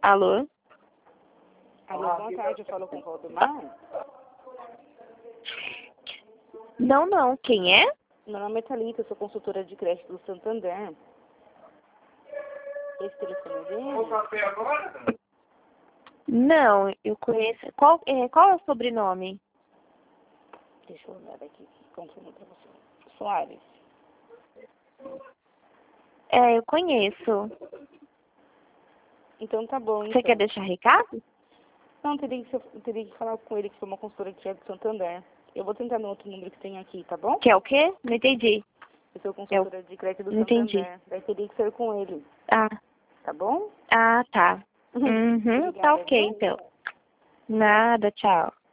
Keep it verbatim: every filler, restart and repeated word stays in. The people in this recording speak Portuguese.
Alô? Alô, boa tarde, eu falo com o Valdemar. Não, não. Quem é? Meu nome é Thalita, eu sou consultora de crédito do Santander. Esse telefone é dele? Não, eu conheço. Qual é, qual é o sobrenome? Deixa eu olhar aqui, confirmo pra você. Soares. É, eu conheço. Então tá bom, Você então. quer deixar recado? Não, teria que, ser, teria que falar com ele, que foi uma consultora de crédito do Santander. Eu vou tentar no outro número que tem aqui, tá bom? Que é o quê? Não entendi. Eu sou consultora de crédito do Não entendi. Santander. Daí teria que ser com ele, Ah, tá bom? ah, tá. Uhum, tá Obrigada, ok, viu? então. Nada, tchau.